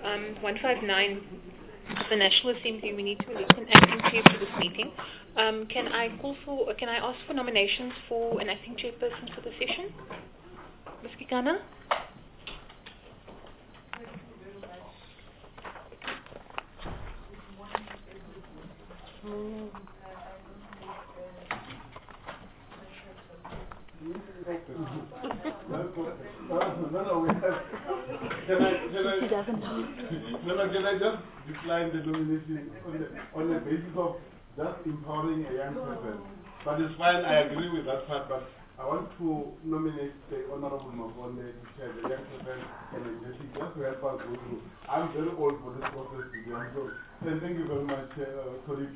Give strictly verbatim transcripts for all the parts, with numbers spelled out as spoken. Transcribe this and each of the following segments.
um, one five nine of the National Assembly, we need to elect an acting chair for this meeting. Um, can I call for, uh, can I ask for nominations for an acting chairperson for the session? Miz Kekana? Mm. no, no, no, we have. Can I, can I, he doesn't know. No, no, can I just decline the nomination on the, on the basis of just empowering a young person? But it's fine, I agree with that part, but I want to nominate the Honorable Makonde to chair the young person energetic, just to help us go through. I'm very old for this process to be so thank you very much, uh, colleague.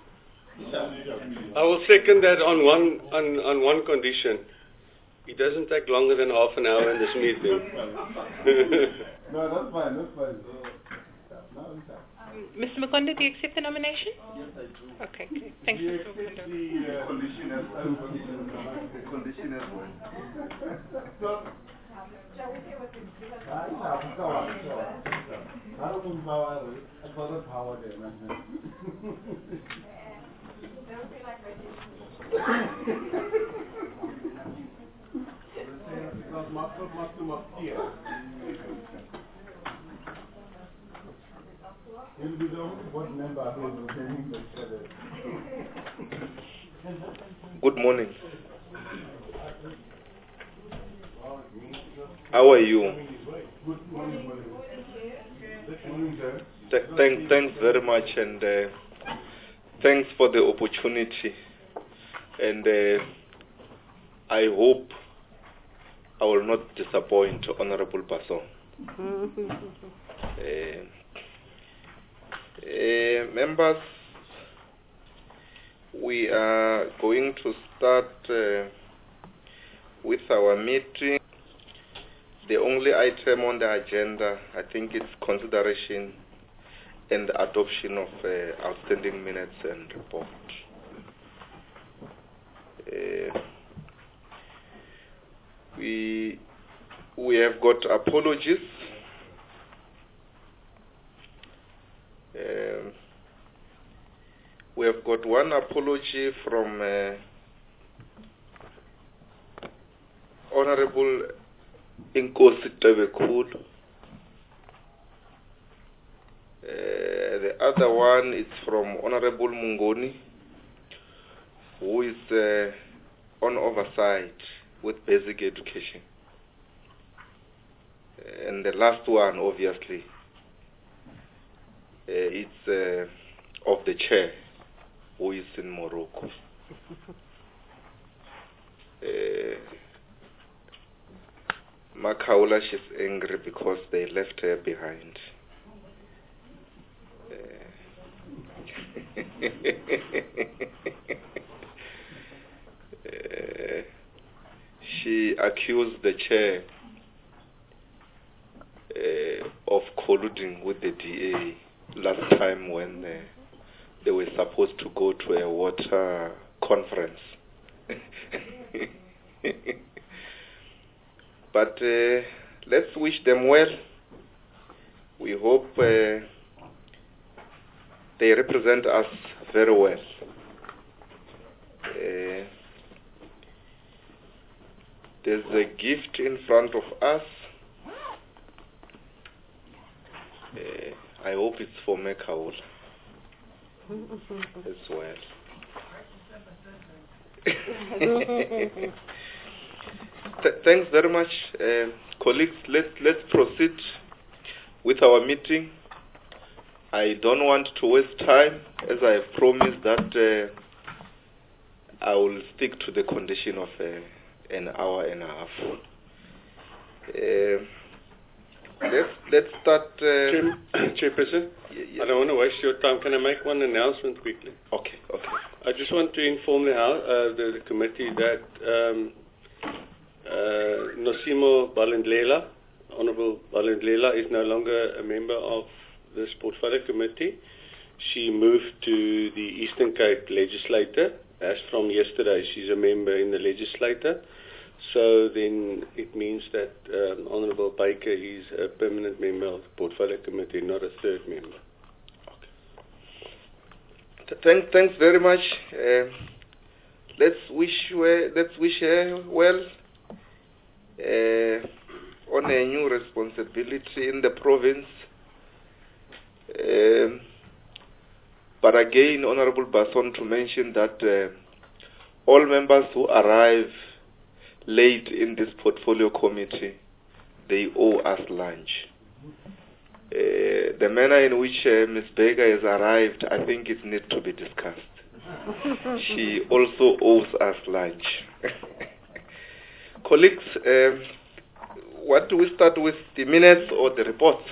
I will second that on one on, on one condition. It doesn't take longer than half an hour in this meeting. No, that's fine, that's fine. No, um, Mister Makonde, do you accept the nomination? Yes, I do. Okay, okay. Thanks, Do you Mister accept Makonde. the uh, condition as well? Condition as well. So, I don't know power, I thought of power there, man. He'll be the only board member who is retaining the shadow. Good morning. How are you? Good morning, Good morning, sir. Th thank, thanks very much, and uh, thanks for the opportunity. And uh, I hope I will not disappoint Honorable Basson. uh, uh, members, we are going to start uh, with our meeting. The only item on the agenda, I think, is consideration and adoption of uh, outstanding minutes and report. Uh, we we have got apologies. Uh, we have got one apology from uh, Honorable Inkosi Tebekhulu. Uh, the other one is from Honorable Mungoni, who is uh, on oversight with basic education. Uh, and the last one, obviously, uh, it's uh, of the chair, who is in Morocco. Uh, Makaula, she's angry because they left her behind. Uh, uh, she accused the chair uh, of colluding with the D A last time when uh, they were supposed to go to a water conference. But uh, let's wish them well. We hope uh, they represent us very well. Uh, there's a gift in front of us. Uh, I hope it's for Mekaula as well. Th thanks very much, uh, colleagues. Let's let's proceed with our meeting. I don't want to waste time, as I have promised that uh, I will stick to the condition of uh, an hour and a half. Uh, let's let's start. Uh, Chairperson, yeah. I don't want to waste your time. Can I make one announcement quickly? Okay, okay. I just want to inform the House, uh, the, the committee that um, uh, Nosimo Balindlela, Honorable Balindlela, is no longer a member of this portfolio committee. She moved to the Eastern Cape Legislature. As from yesterday, she's a member in the Legislature. So then it means that um, Honorable Baker is a permanent member of the Portfolio Committee, not a third member. Th thank, thanks very much. Uh, let's wish her, let's wish her well uh, on a new responsibility in the province. Um, but again, Honorable Basson, to mention that uh, all members who arrive late in this portfolio committee, they owe us lunch. Uh, the manner in which uh, Miz Baker has arrived, I think it needs to be discussed. She also owes us lunch. Colleagues, uh, what do we start with, the minutes or the reports?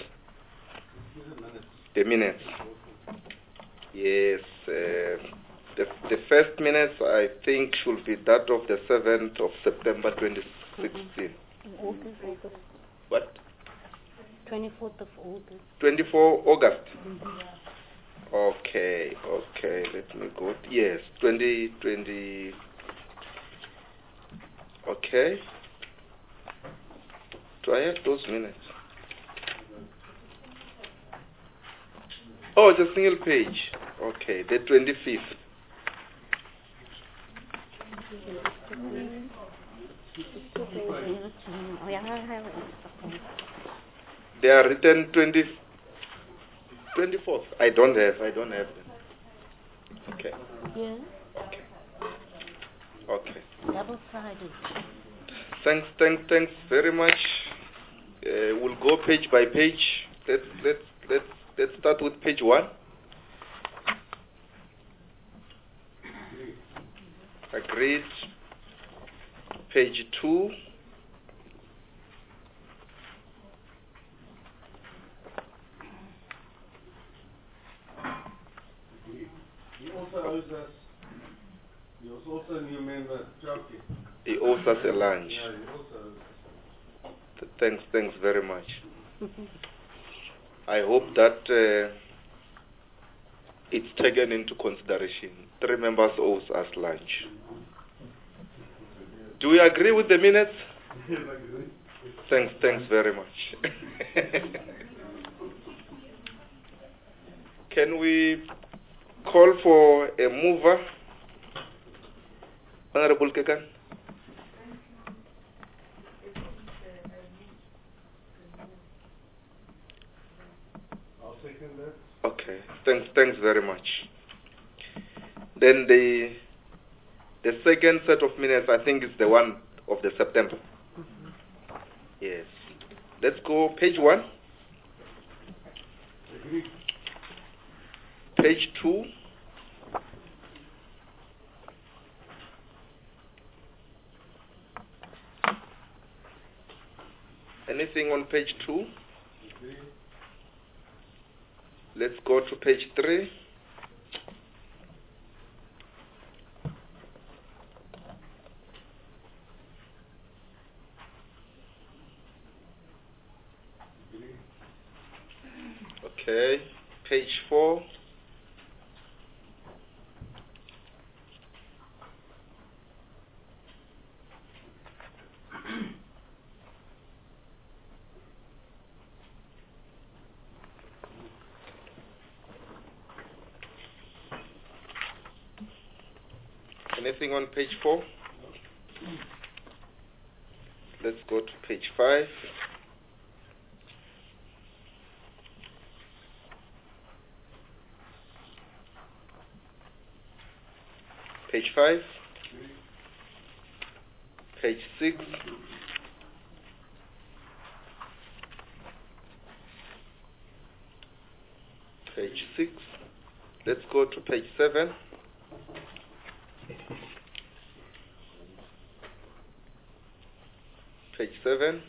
The minutes. Yes, uh, the, the first minutes I think should be that of the seventh of September twenty sixteen. August, August. What? twenty-fourth of August. twenty-fourth August. Mm-hmm. Okay, okay, let me go. Yes, twenty twenty. Okay. Do I have those minutes? Oh, it's a single page. Okay, the twenty-fifth. Oh, yeah, I have it. They are written twenty, twenty-fourth. I don't have, I don't have them. Okay. Yeah, Okay. Okay. double Friday. Thanks, thanks, thanks very much. Uh, we'll go page by page. Let's let's let's let's start with page one. Agreed. Page two. He also owes us, he was also a new member, Chowki. He owes us a lunch. Yeah, he also owes us. Th- Thanks, thanks very much. I hope that uh, it's taken into consideration. Three members owes us lunch. Do we agree with the minutes? Thanks, thanks very much. Can we call for a mover? Honorable Kekan? I'll second that. Okay, thanks, thanks very much. Then the the second set of minutes, I think, is the one of the September. Mm-hmm. Yes. Let's go page one. Agreed. Page two. Anything on page two? Agreed. Let's go to page three. Agreed. Okay. Page four. Anything on page four? Let's go to page five. Page five. Page six. Page six. Let's go to page seven. Page seven.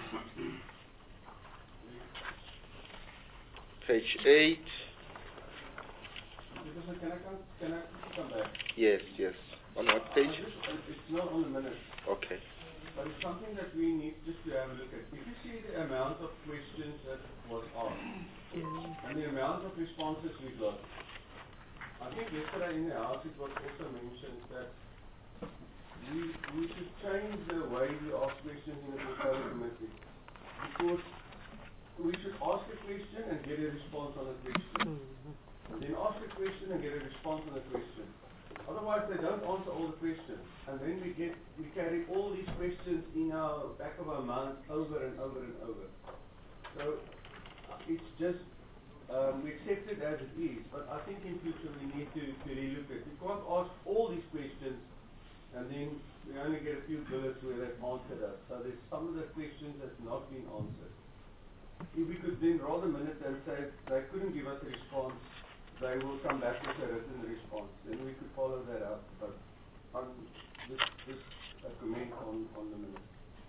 Page eight. Professor, can I come, can I come back? Yes, yes. On what page? It's it's not on the minutes, Okay. but it's something that we need just to have a look at. If you see the amount of questions that was asked, and the amount of responses we got, I think yesterday in the house it was also mentioned that we, we should change the way we ask questions in the portfolio committee. Because we should ask a question and get a response on a question. And then ask a question and get a response on a question. Otherwise, they don't answer all the questions. And then we get, we carry all these questions in our back of our minds over and over and over. So, uh, it's just, um, we accept it as it is, but I think in future we need to, to relook at it. We can't ask all these questions and then we only get a few bullets where they've answered us. So there's some of the questions that's not been answered. If we could then roll the minute and say they couldn't give us a response, they will come back with a written response. Then we could follow that up. But um, just, just a comment on, on the minute.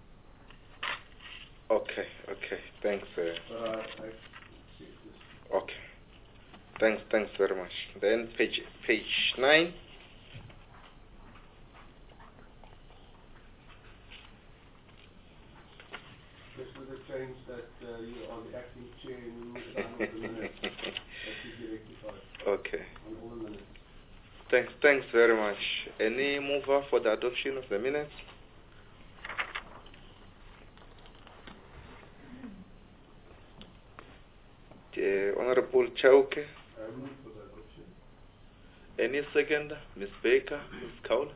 Okay, okay. Thanks. Uh, But I, I accept this. okay. Thanks, thanks very much. Then page page nine. Just with the change that uh, you are the acting chair and you will sign off the minutes. That should be rectified Okay. on all the minutes. Thanks, thanks very much. Any mover for the adoption of the minutes? Uh, Honorable Chauke. I move for the adoption. Any second? Miz Baker, Miz Kaula?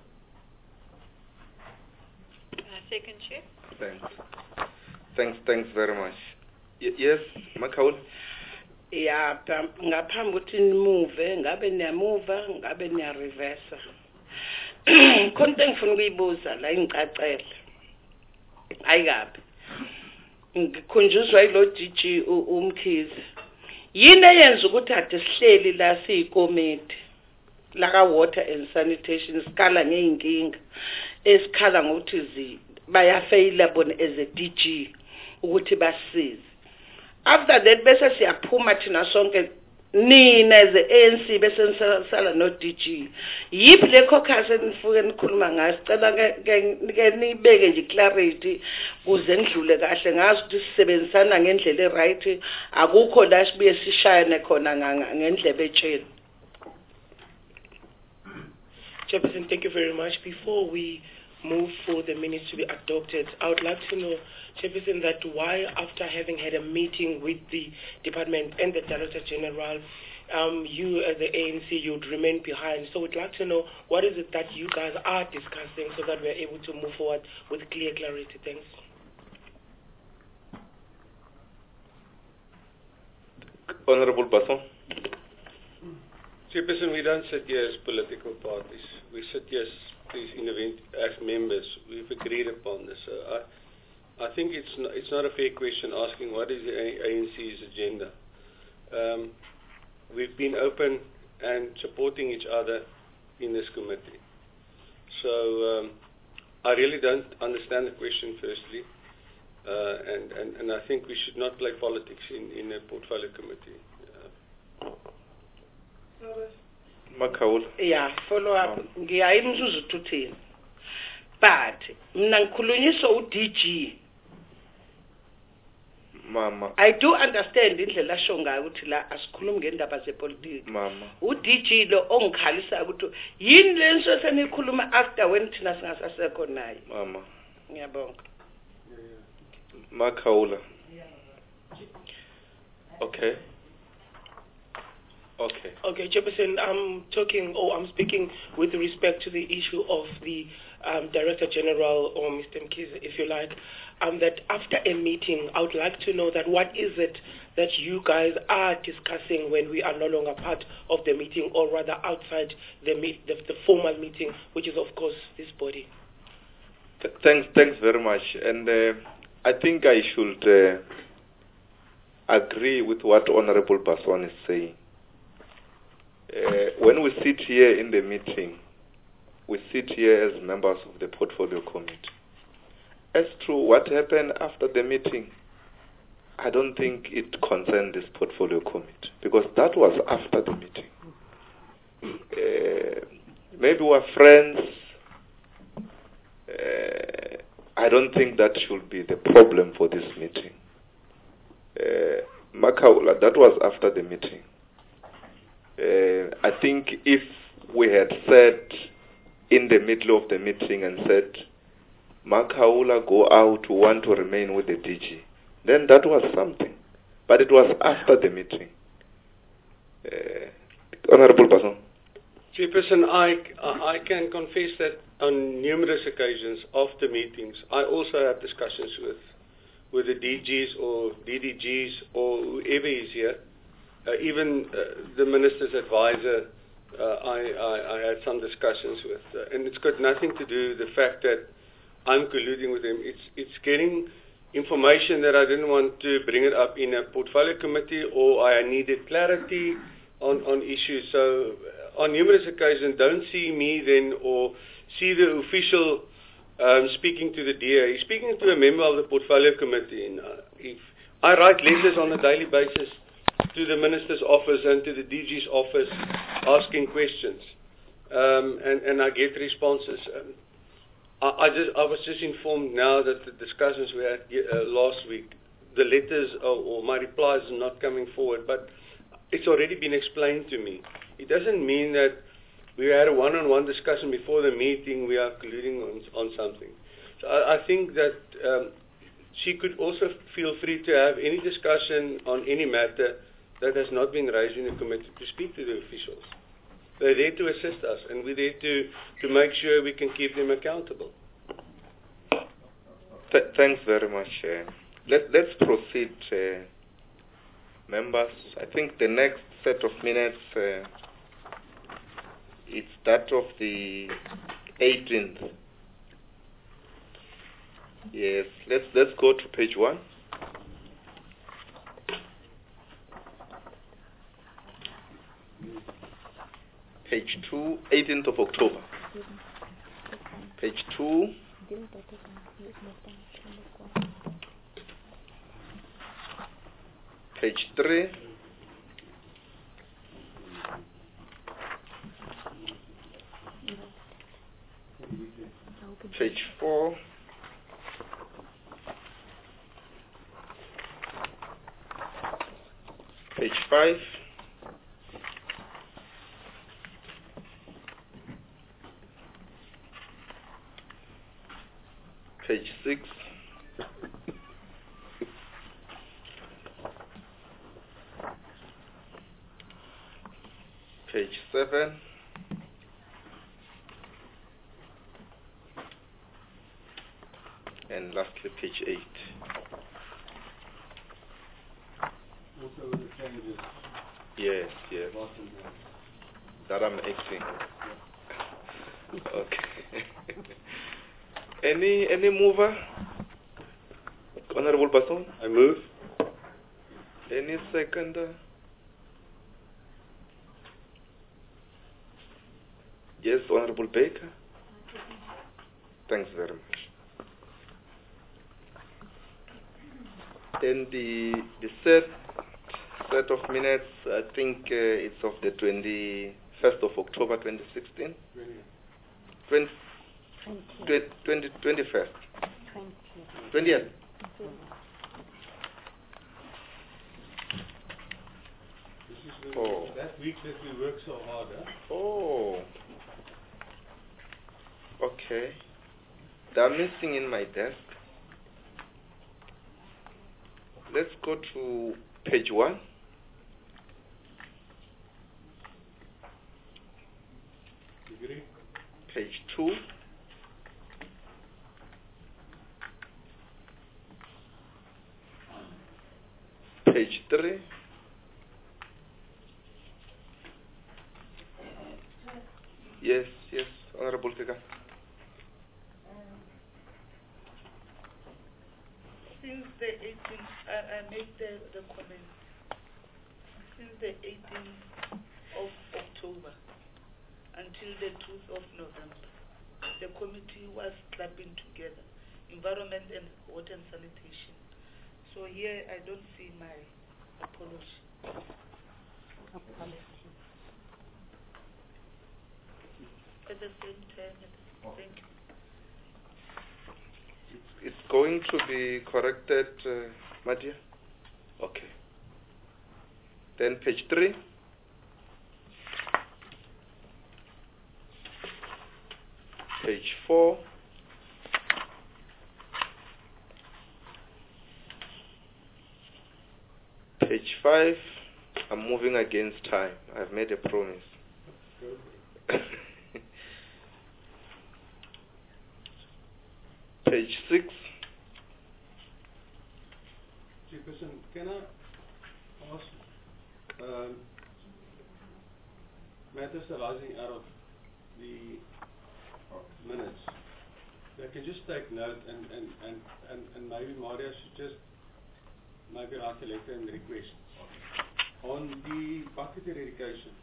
Uh, second, Chair. Thanks. Thanks, thanks very much. Y yes, Makaula? Ya, ngaphambi ukuthi nimuve, ngabe niyamuva, ngabe niyareversa. Khona into engifuna ukuyibuza la ingicacele. Ayikabi. Ngikhunjuzwa yilo D G uMkhize. Yini eyenza ukuthi ade sihleli la siyikomiti la ka water and sanitation sikhala ngeinkinga esikhala ngokuthi zi bayafeyila bona as a D G ukuthi basize. After that bese siyaphuma thina sonke nina as a A N C bese sala no D G. Yipi le caucus enifuke nikhuluma ngayo sicela ke nibeke nje clarity kuze ngidlule kahle ngazi ukuthi sisebenzisana ngendlela e right akukho la sibuye sishayane khona ngendlebe etsheni. Chairperson, thank you very much. Before we move for the minutes to be adopted, I would like to know, Chairperson, that why after having had a meeting with the department and the Director General, um, you as the A N C, you'd remain behind. So we'd like to know what is it that you guys are discussing so that we're able to move forward with clear clarity. Thanks. Honorable Basson. Chairperson, we don't sit here as political parties. We sit here as, as members. We've agreed upon this. So I, I think it's not, it's not a fair question asking what is the A N C's agenda. Um, we've been open and supporting each other in this committee. So um, I really don't understand the question, firstly. Uh, and, and, and I think we should not play politics in, in a portfolio committee. Uh, Makaula. Yeah, follow up. Ngiyayimzuzu tuthini. But mina ngikhulunyiswa u D G. Mama. I do understand indlela asho ngayo ukuthi la asikhulumi ngendaba zepolitiki. Mama. U D G lo ongikhalisa ukuthi yini lenso senikhuluma after when thina singasasekho naye. Mama. Ngiyabonga. Makaula. Okay. Okay. Okay, Chairperson, I'm talking, or I'm speaking with respect to the issue of the um, Director General, or Mister Mkhize, if you like, um, that after a meeting, I would like to know that what is it that you guys are discussing when we are no longer part of the meeting, or rather outside the, meet, the, the formal meeting, which is, of course, this body. Th thanks, thanks very much. And uh, I think I should uh, agree with what Honorable Basson is saying. Uh, when we sit here in the meeting, we sit here as members of the portfolio committee. As to what happened after the meeting, I don't think it concerned this portfolio committee, because that was after the meeting. Uh, maybe we're friends. Uh, I don't think that should be the problem for this meeting. Uh, Makaula, that was after the meeting. Uh, I think if we had said in the middle of the meeting and said, Makaula go out, who want to remain with the D G. Then that was something. But it was after the meeting. Uh, Honorable Person. Chairperson, I, I can confess that on numerous occasions after meetings, I also have discussions with, with the D Gs or D D Gs or whoever is here. Uh, even uh, the Minister's advisor, uh, I, I, I had some discussions with. Uh, and it's got nothing to do with the fact that I'm colluding with him. It's, it's getting information that I didn't want to bring it up in a portfolio committee, or I needed clarity on, on issues. So uh, on numerous occasions, don't see me then or see the official um, speaking to the D A. He's speaking to a member of the portfolio committee. And, uh, if I write letters on a daily basis to the Minister's office and to the D G's office asking questions, um, and, and I get responses. Um, I, I, just, I was just informed now that the discussions we had uh, last week, the letters or, or my replies are not coming forward, but it's already been explained to me. It doesn't mean that we had a one-on-one discussion before the meeting, we are colluding on, on something. So I, I think that um, she could also feel free to have any discussion on any matter that has not been raised in the committee to speak to the officials. They're there to assist us, and we're there to, to make sure we can keep them accountable. Th thanks very much. Uh, let, let's proceed, uh, members. I think the next set of minutes, uh, it's that of the eighteenth. Yes, let's, let's go to page one. Page two, eighteenth of October. Page two. Page three. Page four. Page five. Page six. Page seven. And lastly, page eight. Also with the changes. Yes, yes. That I'm acting. Okay. Any any mover? Honorable Basson? I move. Any seconder? Yes, Honorable Baker. Thanks very much. Then the the set set of minutes, I think uh, it's of the twenty-first of October twenty sixteen. twenty, twenty, twenty, twenty-first. twentieth. This is the, Oh. that week that we work so hard, huh? Oh. Okay. They're missing in my desk. Let's go to page one. Agree? Page two. Page three. Yes, yes, Honorable Fika. Since the eighteenth, I, I made the, the comment. Since the eighteenth of October until the two of November, the committee was clapping together, environment and water and sanitation. So here I don't see my apology. Apology. At the same time, thank you. It's going to be corrected, uh, Madia? Okay. Then page three. Page four. Page five. I'm moving against time. I've made a promise. Page six. Chairperson, can I ask um, matters arising out of the minutes? They can just take note and, and, and, and, and maybe Maria should just maybe write a letter and request. On the bucket eradication,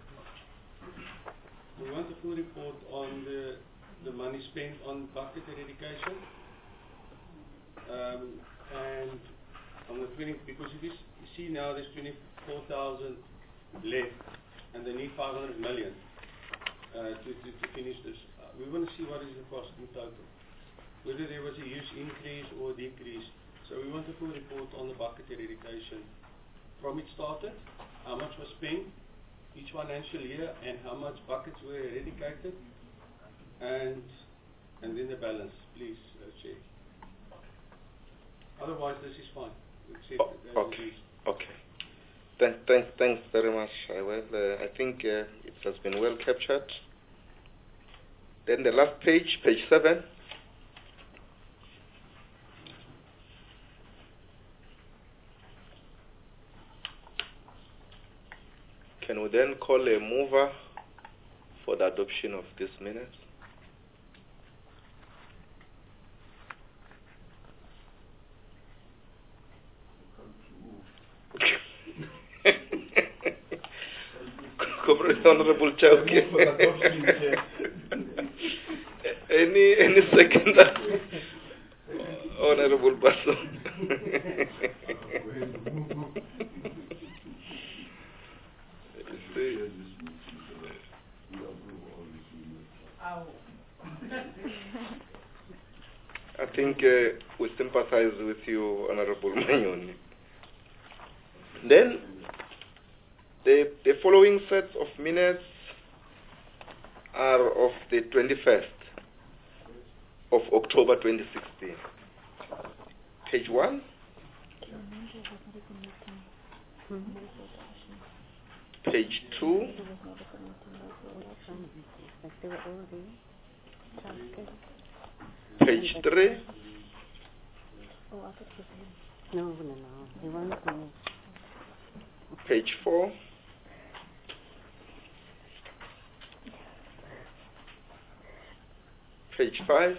we want a full report on the, the money spent on bucket eradication. Um, and on the twenty, because if you, s you see now there's twenty-four thousand left and they need five hundred million uh, to, to, to finish this. Uh, we want to see what is the cost in total, whether there was a huge increase or decrease. So we want a full report on the bucket eradication from it started, how much was spent each financial year and how much buckets were eradicated, and and then the balance, please, uh, Chair. Otherwise, this is fine. Oh, okay. Okay. Thank, thank, thanks very much. I will. Uh, I think uh, it has been well captured. Then the last page, page seven. Can we then call a mover for the adoption of these minutes? Honorable Chauke. any any second, Honorable Basso. I think uh, we sympathize with you, Honorable Manyoni. Then, the, the following sets of minutes are of the twenty-first of October twenty sixteen. Page one. Page two. Page three. No, no, no. He wants to. Page four. Page five.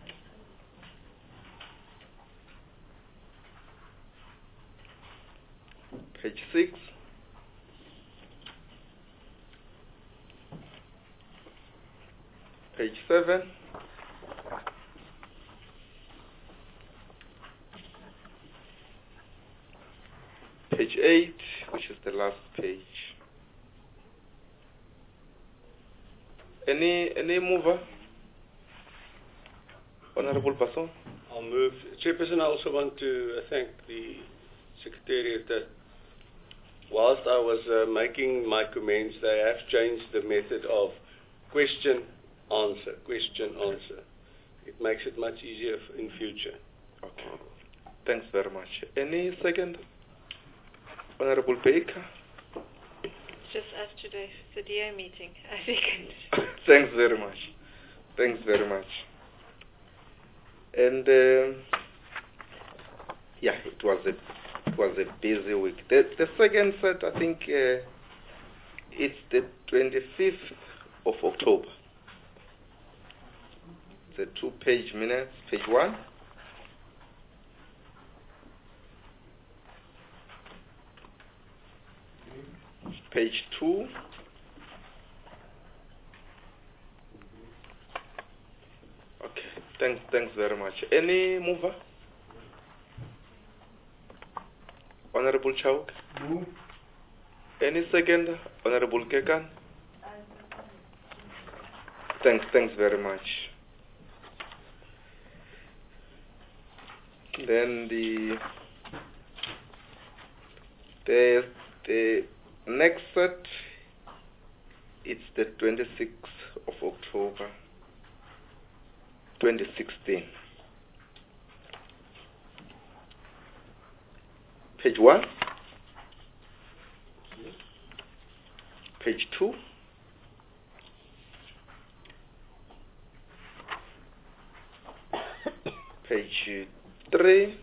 Page six. Page seven. Page eight, which is the last page. Any any mover? Honorable Passon? I'll move. Chairperson, I also want to uh, thank the Secretariat that whilst I was uh, making my comments, they have changed the method of question, answer, question, answer. It makes it much easier f in future. Okay. Thanks very much. Any second? Honorable Baker? Just after the, the D A meeting, I second. Thanks very much. Thanks very much. And uh, yeah, it was a it was a busy week. The, the second set, I think, uh, it's the twenty-fifth of October. It's a two-page minutes. Page one. Page two. Okay, thanks, thanks very much. Any mover? Honorable Chauk? Move. Any second? Honorable Kekan? Thanks, thanks very much. Then the the the next set, it's the twenty-sixth of October. twenty sixteen. Page one. Page two. Page three.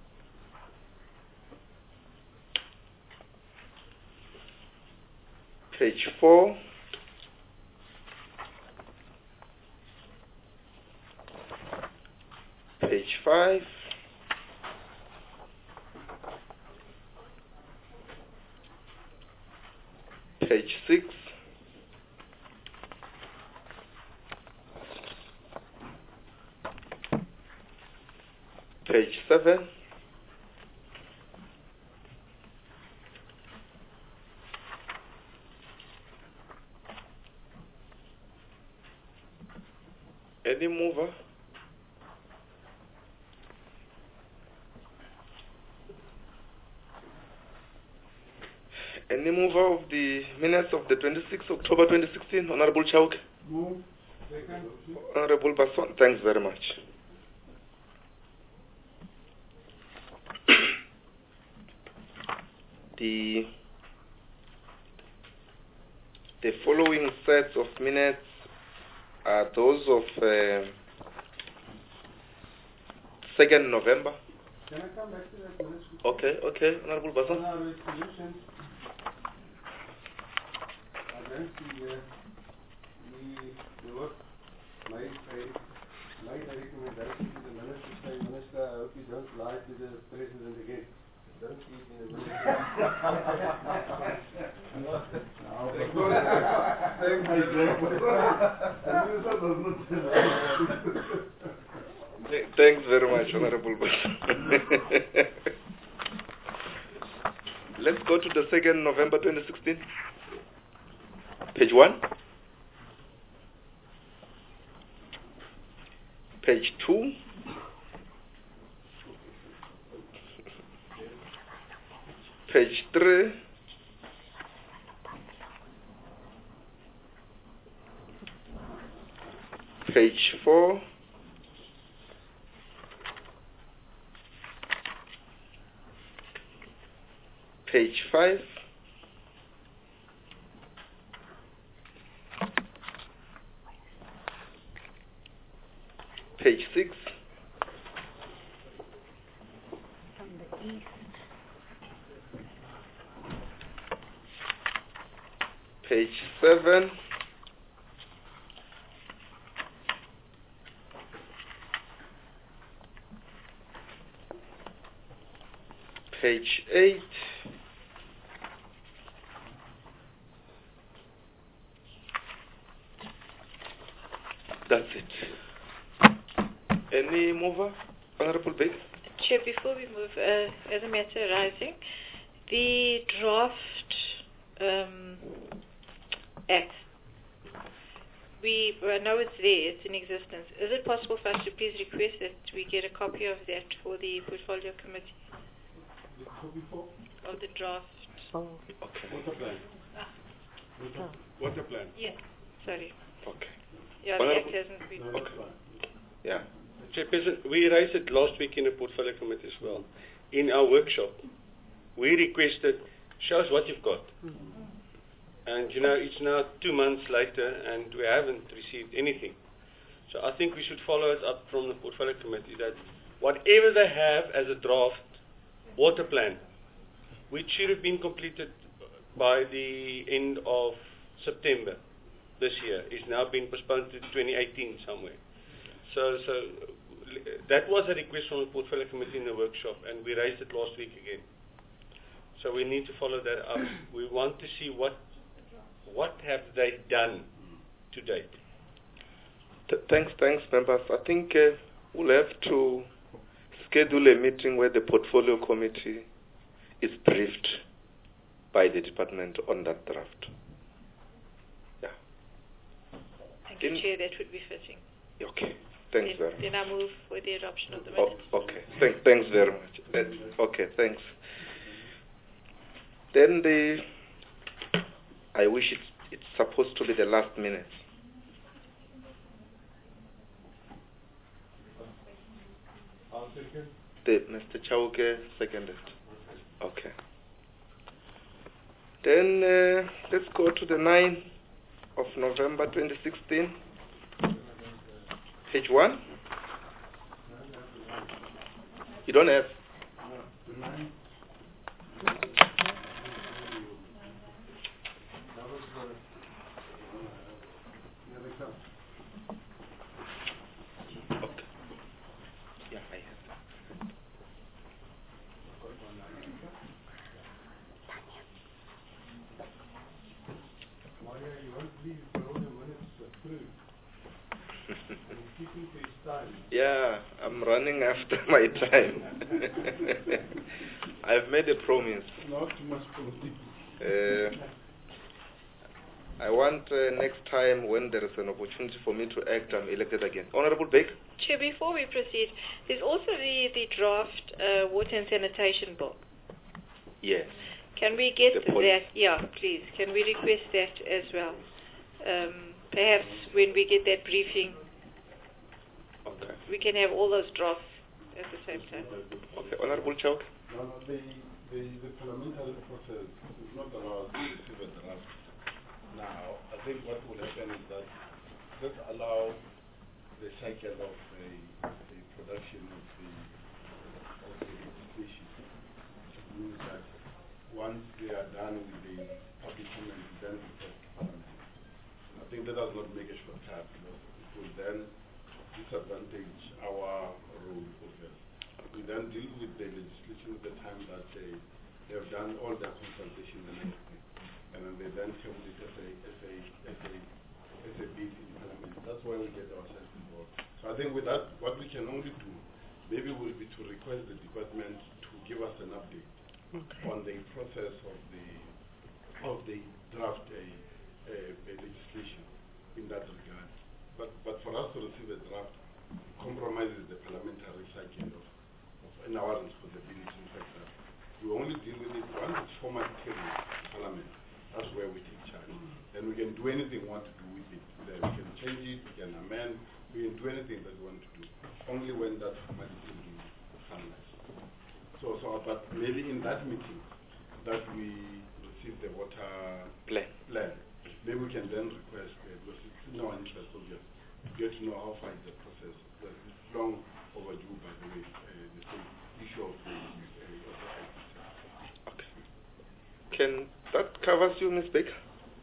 Page four. Page five. Page six. Page seven. Any mover? Any mover of the minutes of the twenty-sixth of October twenty sixteen? Honorable Chauke? Move. Second. Honorable Basson, thanks very much. the the following sets of minutes are those of uh, second November. Can I come back to that minutes? Okay, okay, Honorable Basson. On our resolution, I don't see uh, the, the work made by my recommendation to the Minister to say, Minister, I hope you don't lie to the President again. Don't see it in the minutes. Th- Thanks very much, Honorable Basson. Let's go to the second November twenty sixteen. Page one. Page two. Page three. Page four. Page five. Page six. From the east. Page seven. Page eight. That's it. Any mover? Honorable Bates? Chair, before we move, uh, as a matter arising, the draft um, act, we uh, know it's there, it's in existence. Is it possible for us to please request that we get a copy of that for the portfolio committee? The copy for? Of the draft? Oh. Okay. Water plan. Ah, So. Water plan. yeah, sorry. Okay. Yeah, the Honorable- act hasn't been... No, that's fine. Yeah. Chairperson, we raised it last week in the portfolio committee as well. In our workshop, we requested, show us what you've got. Mm-hmm. And you know, it's now two months later and we haven't received anything. So I think we should follow it up from the portfolio committee that whatever they have as a draft water plan, which should have been completed by the end of September this year, is now being postponed to twenty eighteen somewhere. So, so that was a request from the portfolio committee in the workshop, and we raised it last week again. So we need to follow that up. We want to see what what have they done to date. Th- thanks, thanks, members. I think uh, we'll have to schedule a meeting where the portfolio committee is briefed by the department on that draft. Yeah. Thank you, In- Chair, that would be fitting. Okay. Thanks Then, very much. then I move for the adoption of the Oh, minutes. okay. Thank, thanks very much. Uh, okay, thanks. Then the, I wish it's, it's supposed to be the last minute. second. The, Mister Chauke seconded. Okay. Then uh, let's go to the ninth of November twenty sixteen. Page one. You don't have? The ninth. That was the, uh, yeah, they come. Okay. Yeah, I have that. Maria, you won't believe the all the minutes approved. And he's keeping to his time. Yeah, I'm running after my time. I've made a promise. Not too much politics. Uh, I want uh, next time when there is an opportunity for me to act, I'm elected again. Honorable Beck? Chair, before we proceed, there's also the, the draft uh, water and sanitation bill. Yes. Can we get The poli- that? Yeah, please. Can we request that as well? Um, perhaps when we get that briefing, Okay. we can have all those drafts at the same time. Okay. Honorable Chowk? No, no, the, the, the parliamentary process is not allowed to receive a draft now. I think what will happen is that let's allow the cycle of the, the production of the, of the legislation. It means that once they are done with the public comment, then we take parliament. I think that does not make a shortcut because it will then disadvantage our role of it. We then deal with the legislation at the time that they, they have done all their consultation and everything. And then they then table it as a, as a, as a, as a bill in parliament. That's why we get ourselves involved. So I think with that, what we can only do, maybe will be to request the department to give us an update okay. on the process of the, of the draft a, a, a legislation in that regard. But, but for us to receive a draft compromises the parliamentary cycle of, of in our responsibility in fact that we only deal with it once it's formally tabled in parliament. That's where we take charge. Then we can do anything we want to do with it. Then we can change it, we can amend, we can do anything that we want to do. Only when that formality is being finalized. So, so, but maybe in that meeting that we receive the water plan, plan maybe we can then request, uh, because it's in our interest, obviously, to get to know how far is the process. Because it's long overdue, by the way, uh, the same issue of the, uh, of the I P C. Okay. Can that covers you, Miz Baker?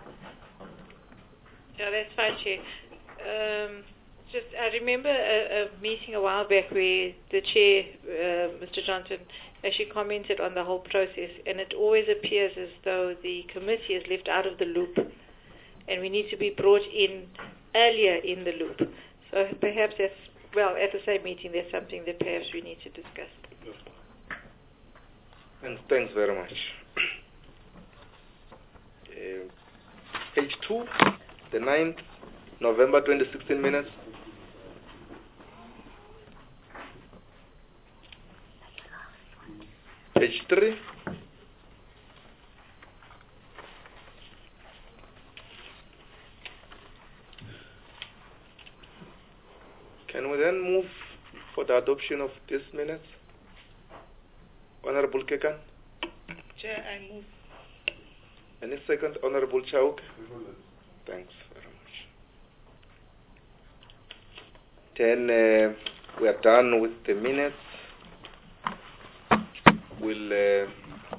Yeah, that's fine, Chair. Um, just, I remember a, a meeting a while back where the Chair, uh, Mister Johnson, actually commented on the whole process, and it always appears as though the committee is left out of the loop, and we need to be brought in earlier in the loop. So perhaps that's, well, at the same meeting, there's something that perhaps we need to discuss. Thanks, thanks very much. Uh, page two, the ninth, November twenty sixteen minutes. Page three. Can we then move for the adoption of these minutes? Honorable Kekan? Chair, I move. Any second, Honorable Chowk? Thanks very much. Then uh, we are done with the minutes. We'll uh,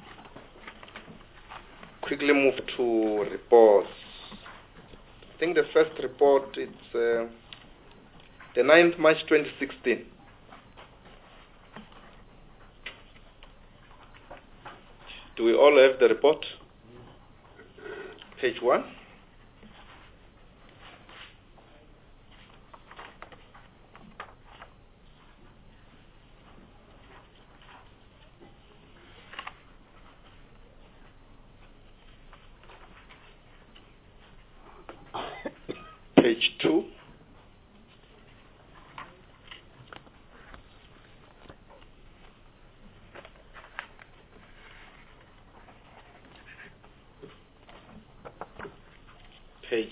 quickly move to reports. I think the first report is uh, the ninth of March twenty sixteen. Do we all have the report? Page one. Page two. Page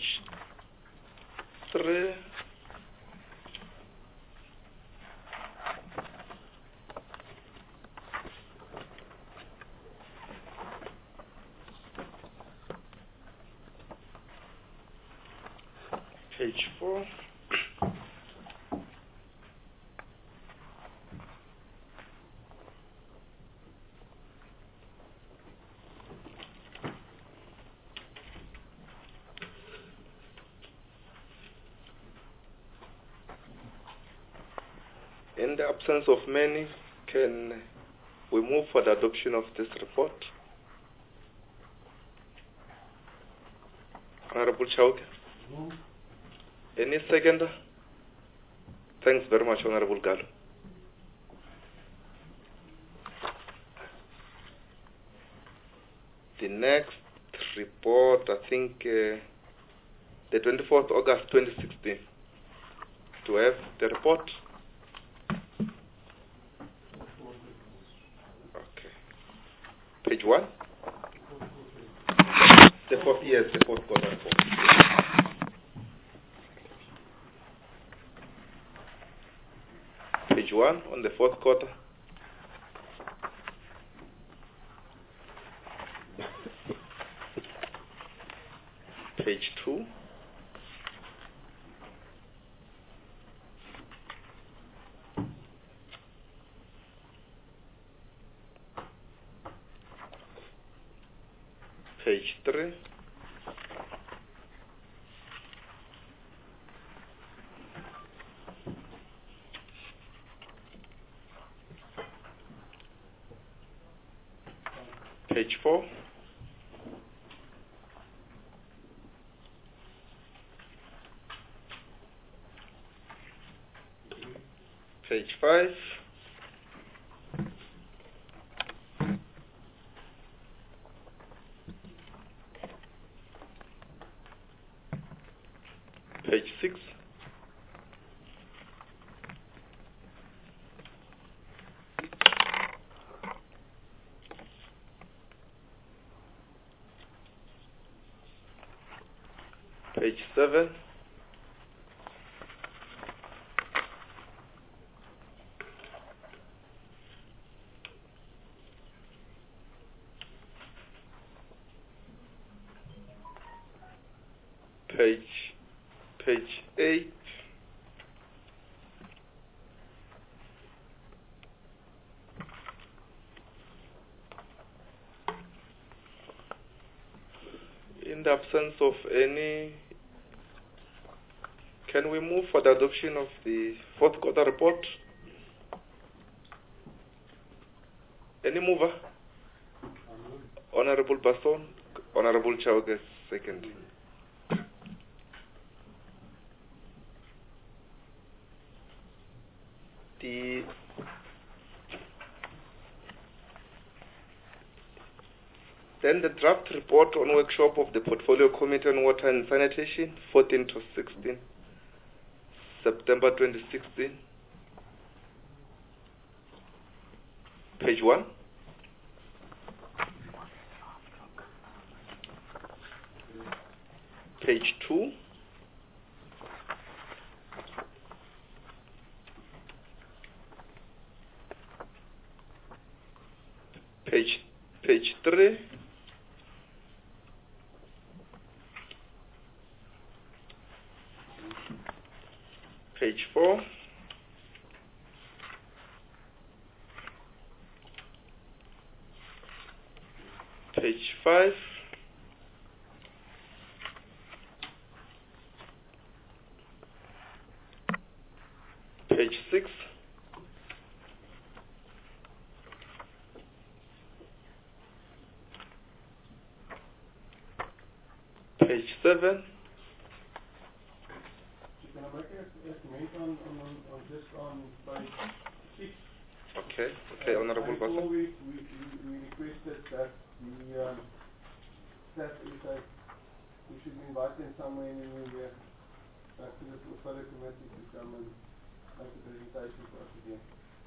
three. Page four. In the absence of many, can we move for the adoption of this report? Honorable Chauke. Move. Any seconder? Thanks very much, Honorable Gallo. The next report, I think, uh, the twenty-fourth of August twenty sixteen. Do I have the report? Okay. Page one? The fourth, yes, the fourth quarter report. Page one on the fourth quarter. Page two. Page three. Page four. Page five. Page six. Page seven. Page, page eight. In the absence of any, can we move for the adoption of the fourth quarter report? Any mover? Honorable Basson, Honorable Chauke, second. The then the draft report on workshop of the Portfolio Committee on Water and Sanitation, fourteen to sixteen, September twenty sixteen. Page one. Page two. Page, page three. Page four. Page five. Page six. Page seven. Can I make an estimate on, on, on this on page six? Okay, okay, Honorable Before Basson. we, we, we requested that the um, staff is like, we should invite them somewhere in the new year back to the Portfolio Committee to come and make a presentation for us again.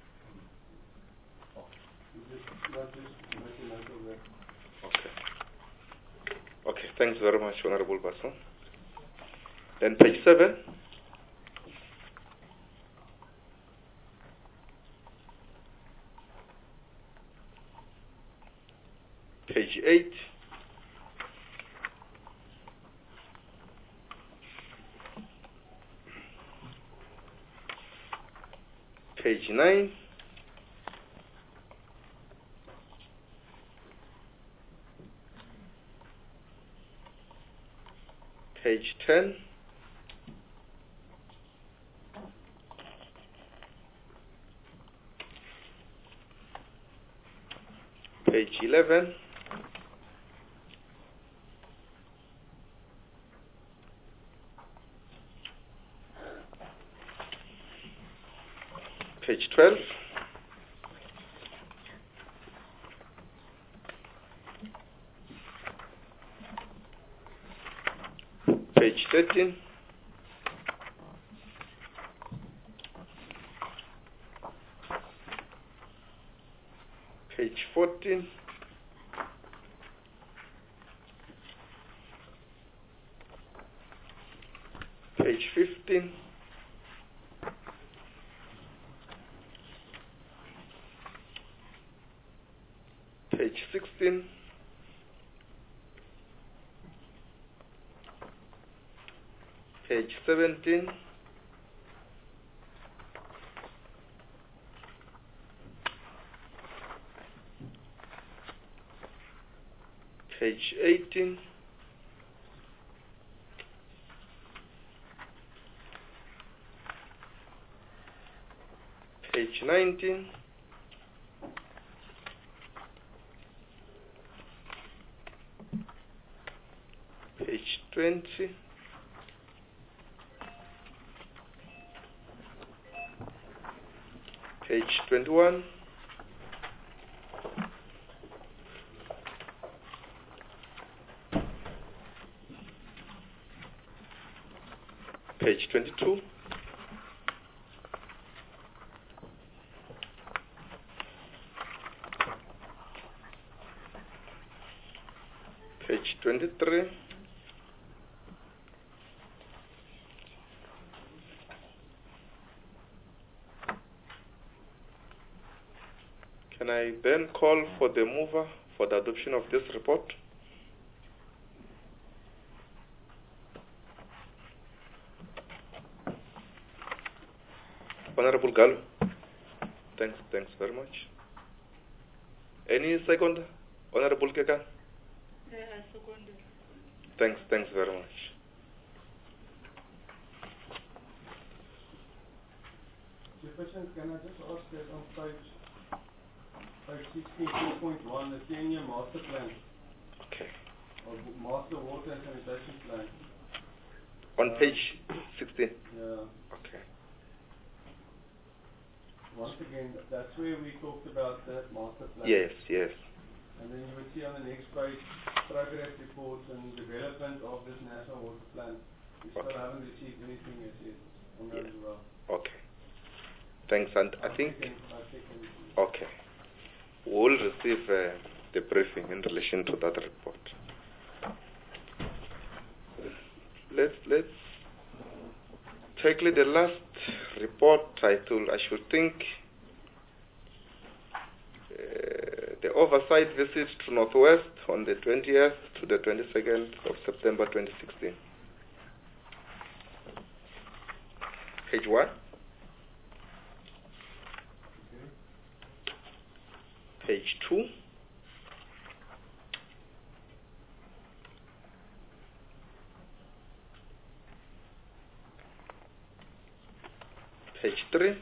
We just, not just make a note of that. Okay. Okay, thanks very much, Honorable Basson. Then page seven. Page eight. Page nine. Page ten. Page eleven. Page twelve. Page thirteen. Page fourteen. Page fifteen. Page sixteen. Page seventeen. Page eighteen. Page nineteen. Page twenty. Page twenty-one. Page twenty-two. Page twenty-three. Can I then call for the mover for the adoption of this report? Honorable Gallo. Thanks, thanks very much. Any second? Honorable Kekan? Yeah, second. Thanks, thanks very much. Chairperson, can I just ask that on page, page sixteen, two point one, the ten-year master plan, Okay. or master water and sanitation plan? On Uh, page sixteen. Yeah. Okay. Once again, that's where we talked about that master plan. Yes, yes. And then you would see on the next page, progress reports and development of this national water plan. We still Okay. haven't received anything as yet on that Yeah. as well. Okay. Thanks, and I I'll think, take any- I'll take any- okay, we'll receive uh, the briefing in relation to that report. Let's, let's take the last report title, I should think, uh, the oversight visit to Northwest on the twentieth to the twenty-second of September twenty sixteen. Page one. Page two. Page three.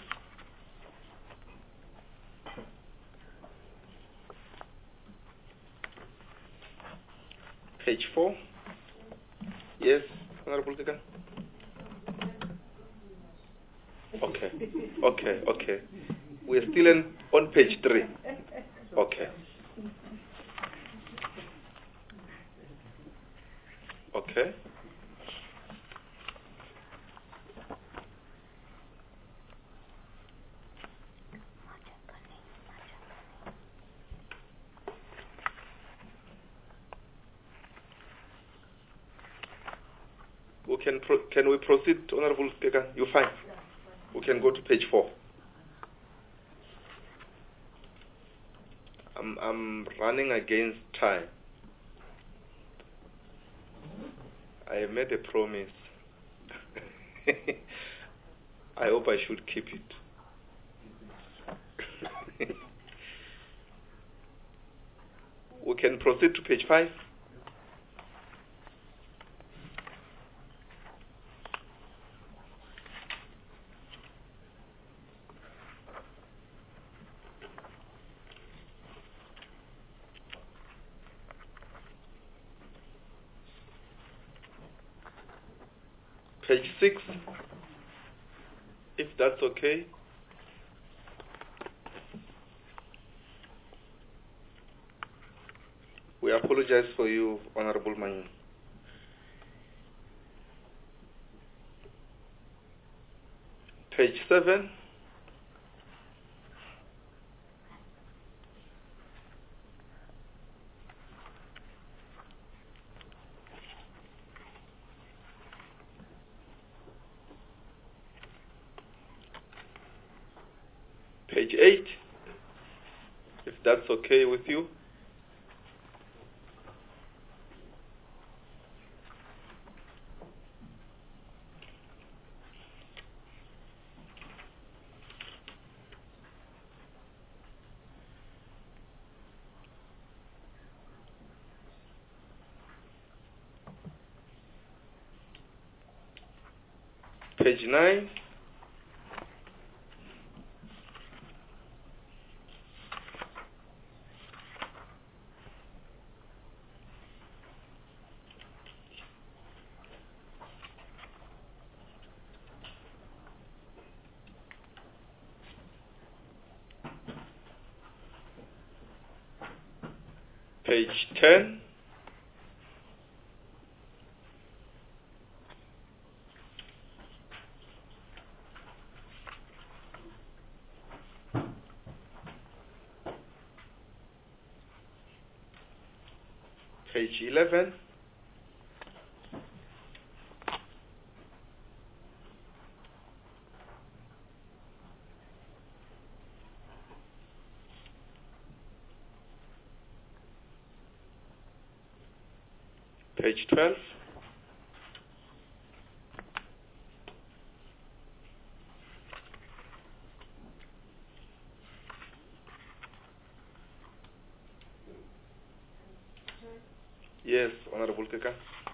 Page four. Yes, Honorable Kekan. Okay, okay, okay. We're still in, on page three. Okay. Okay. We can pro can we proceed, Honorable Kekan? You fine? We can go to page four. I'm I'm running against time. I made a promise. I hope I should keep it. We can proceed to page five. Page six, if that's okay. We apologize for you, Honorable Manyi. Page seven. Page eight, if that's okay with you. Page nine. Page ten. Page eleven. Page twelve. Yes, Honorable Keka.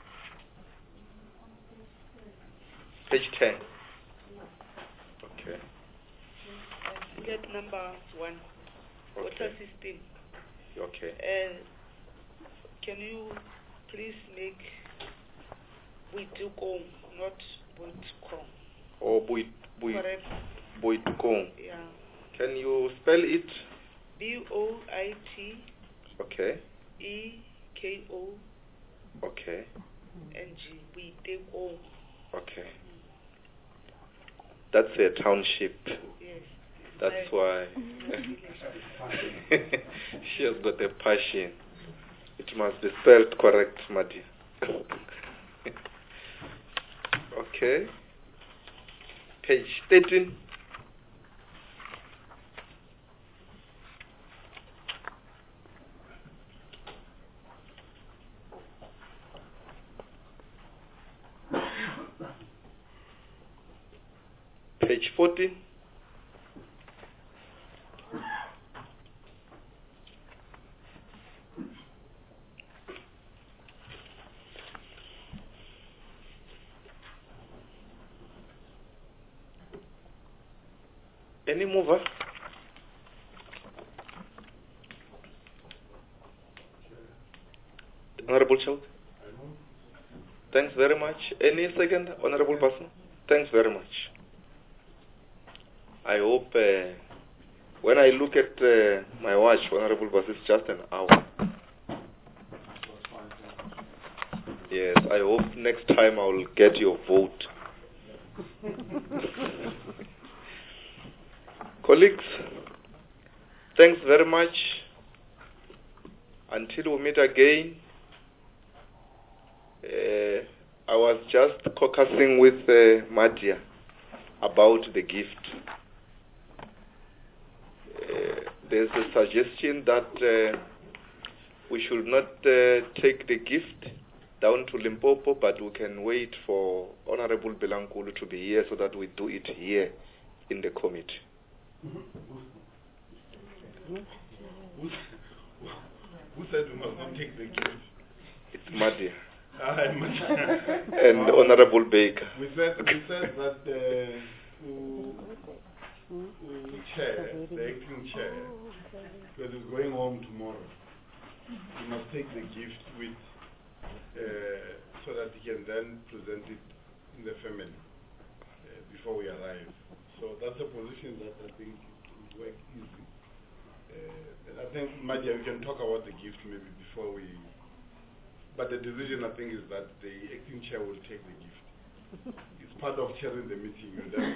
Page ten. Okay. Bullet number one. Water Okay. system. Okay. Uh, can you please make Buitukong, not Buitukong? Or Buit Buit Correct. Buitukong. Yeah. Can you spell it? B O I T Okay. E K O Okay. N G. Buitukong. Okay. That's a township. Yes. That's I- why she has got a passion. It must be spelled correct, Madi. Okay. Page thirteen. Page fourteen. Any mover? Honorable Choud? Thanks very much. Any second, Honorable person? Thanks very much. I hope uh, when I look at uh, my watch, Honorable Boss, it's just an hour. Yes, I hope next time I will get your vote. Colleagues, thanks very much. Until we meet again, uh, I was just caucusing with uh, Madia about the gift. Uh, there's a suggestion that uh, we should not uh, take the gift down to Limpopo, but we can wait for Honorable Belankulu to be here so that we do it here in the committee. Who, who said we must not take the gift? It's Madia. Ah, and Honorable Baker. We said, we said that uh, who, who chair, the acting chair, because he's going home tomorrow, he must take the gift with, uh, so that he can then present it in the family uh, before we arrive. So that's a position that I think will work easy. Uh, and I think, Madia, we can talk about the gift maybe before we. But the decision, I think, is that the acting chair will take the gift. It's part of chairing the meeting.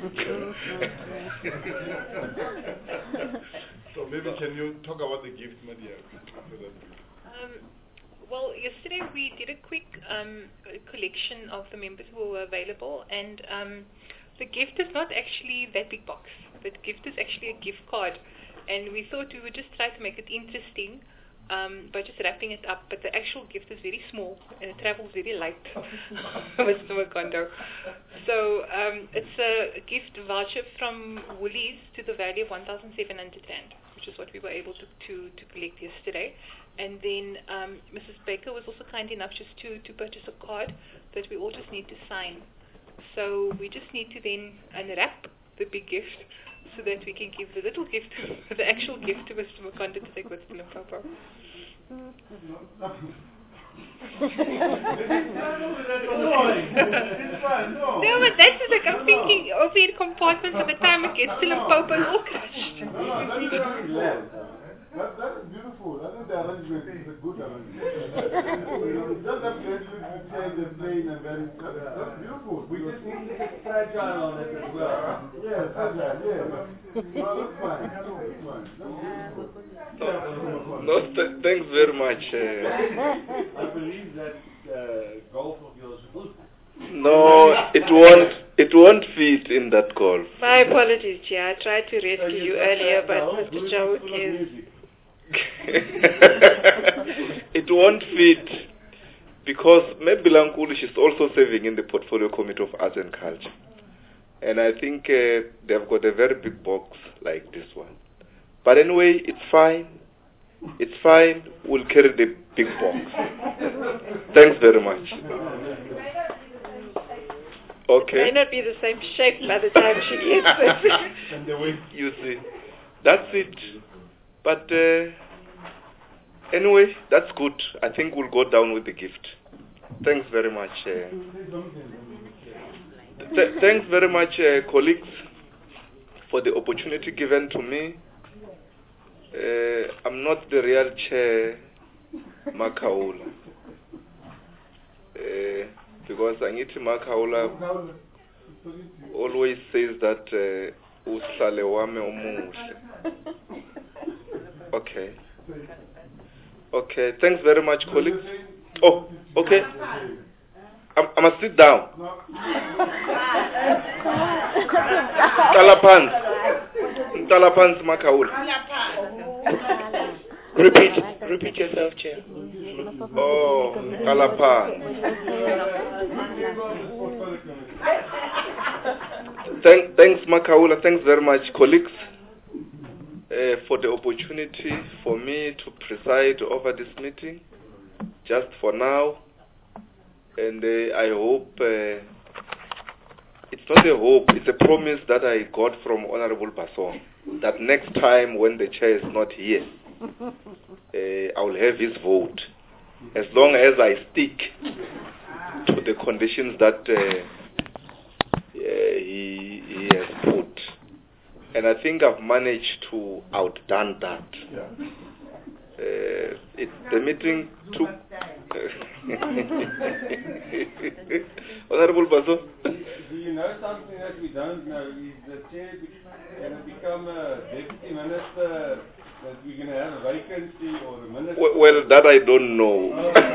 So maybe can you talk about the gift, Madia? Um, well, yesterday we did a quick um, collection of the members who were available, and um, the gift is not actually that big box. The gift is actually a gift card, and we thought we would just try to make it interesting. Um, by just wrapping it up, but the actual gift is very small and it travels very light, Mister Makondo. So um, it's a gift voucher from Woolies to the value of one thousand seven hundred rand, which is what we were able to, to, to collect yesterday. And then um, Missus Baker was also kind enough just to, to purchase a card that we all just need to sign. So we just need to then unwrap the big gift so that we can give the little gift, the actual gift to Mister Makondo to take with Limpopo. No, but that's like I'm thinking over in compartment by the time it gets to Limpopo it's all crushed. No, no, that is that, that is beautiful. I think the arrangement is a good arrangement. You don't have to change the plane and then that's, that's beautiful. We just need to get fragile on it as well. Yeah, fragile, yeah. No, that's fine. That's fine. That's beautiful. No, th thanks very much. Uh, I believe that uh, golf of yours will. no, it won't. It won't fit in that golf. My apologies, Chair. I tried to rescue you earlier, but Mister Chauke is... It won't fit because maybe Lankulish is also serving in the Portfolio Committee of Arts and Culture. And I think uh, they've got a very big box like this one. But anyway, it's fine. It's fine. We'll carry the big box. Thanks very much. Okay. May not be the same shape by the time she gets it. And the way you see, that's it. But uh, anyway, that's good. I think we'll go down with the gift. Thanks very much. Uh, th thanks very much, uh, colleagues, for the opportunity given to me. Uh, I'm not the real chair, Makaula. Uh, because Angiti Makaula always says that Uslale wame omuhle. Okay. Okay. Thanks very much, colleagues. Oh, okay. I, I must sit down. Talapans. Talapans Makaula. Repeat, repeat yourself, Chair. Oh, Talapan. Thank, thanks, Makaula. Thanks very much, colleagues, uh, for the opportunity for me to preside over this meeting, just for now. And uh, I hope, uh, it's not a hope, it's a promise that I got from Honorable Basson, that next time when the chair is not here, uh, I will have his vote, as long as I stick to the conditions that uh, uh, he, he has put. And I think I've managed to outdone that. Yeah. Uh, it, the meeting took... Honorable Basso? Do you know something that we don't know? Is the chair going to become a deputy minister, that we're going to have a vacancy, or a minister? Well, well, that I don't know.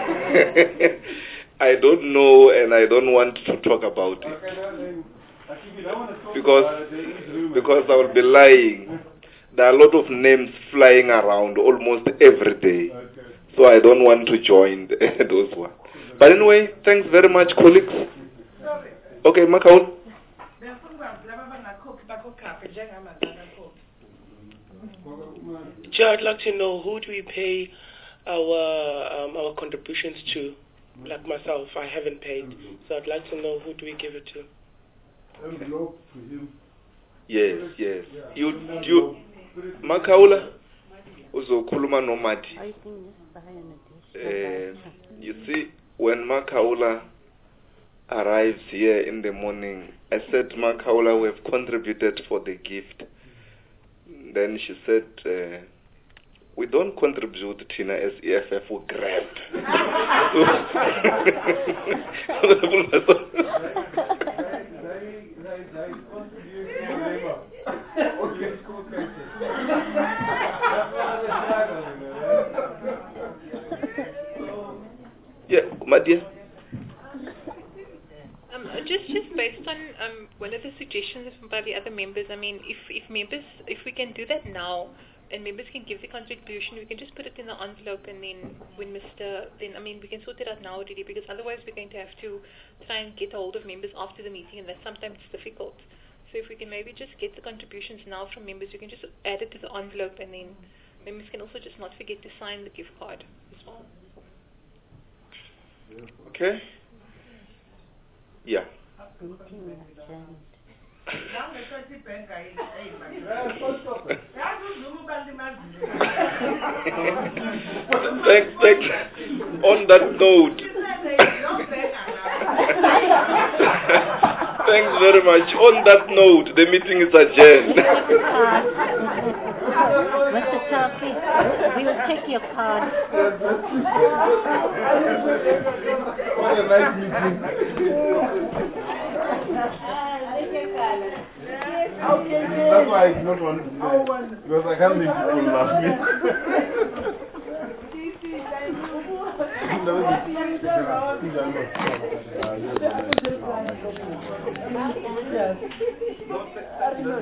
I don't know, and I don't want to talk about it. Okay, no, then, I think you don't want to talk Because, about it. There is rumors. because I will be lying. There are a lot of names flying around almost every day. Okay. So I don't want to join those ones. But anyway, thanks very much, colleagues. Okay, Makaul. Before we have Chair, I'd like to know who do we pay our um, our contributions to? Like myself, I haven't paid, so I'd like to know who do we give it to? Envelope to him. Yes, yes. You, you, Makaula, uzokhuluma nomadi. I think it's behind the Uh, dish. you see, when Makaula arrives here in the morning, I said, Makaula, we have contributed for the gift. Then she said, uh, we don't contribute, Tina, as E F F, we grab. Yeah, my dear. Um, just, just based on um, one of the suggestions by the other members, I mean, if, if members, if we can do that now, and members can give the contribution, we can just put it in the envelope, and then when Mister then I mean we can sort it out now already, because otherwise we're going to have to try and get hold of members after the meeting, and that's sometimes difficult. So if we can maybe just get the contributions now from members, you can just add it to the envelope, and then members can also just not forget to sign the gift card as well. Okay. Yeah. Meeting adjourned. thanks, thanks. On that note, thanks very much. On that note, the meeting is adjourned. Mister Turkey, we will take your card. What a nice meeting. That's why I do not want to do it, because I can't make people laugh me. No,